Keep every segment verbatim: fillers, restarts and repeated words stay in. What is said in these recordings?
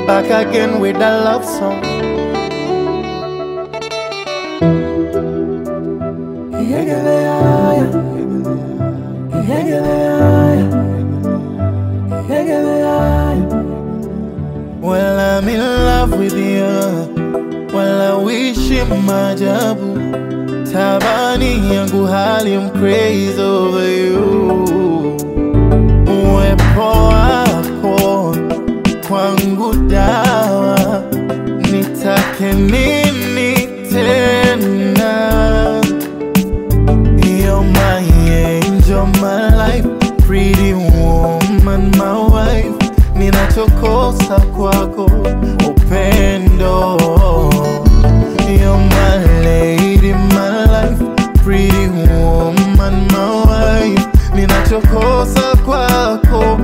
back again with a love song. Well, I'm in love with you. Well, I wish you maajabu. Tabani yangu hali, I'm crazy over you. Uwepo wako kwangu dawa, nitake nini tena? You're my angel, my life, pretty woman, my wife. Ninachokosa kwako upendo. You're my lady, my life, pretty woman, my wife. Ninachokosa kwako.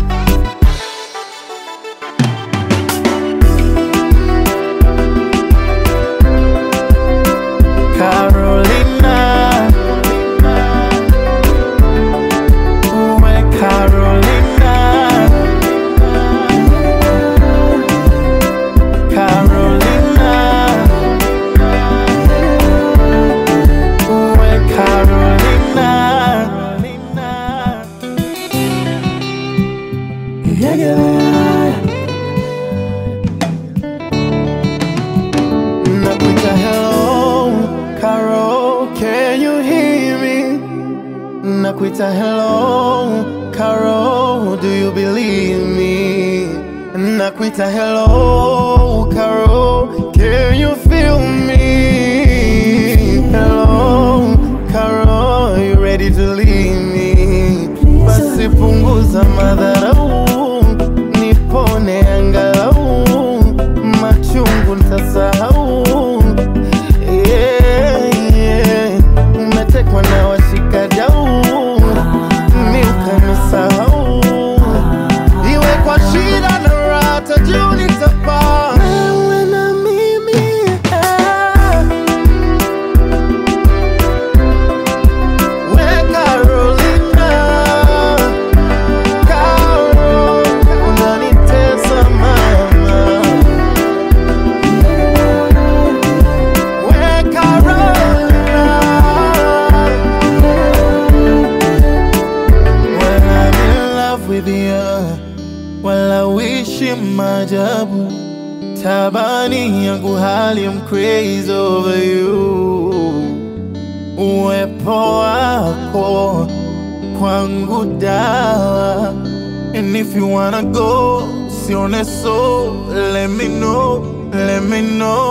Nakuita hello, Carol, can you hear me? Nakuita hello, Carol, do you believe me? Nakuita hello, Carol, can you feel me? Hello, Carol, you ready to leave me? Basi punguza madharau, nipone angalau, machungu nitasahau. Yeah, yeah. Umetekwa na washikadau, mi ukanisahau. Iwe kwa shida na raha, tajua nitapaa. Wewe na mimi, eh. We Carolina, Carol, unanitesa mama. We Carolina, well, I'm in love with you. Well, I wish you maajabu. Tabani yangu hali, I'm crazy over you. Uwepo wako kwangu dawa. And if you wanna go, sione so, let me know, let me know.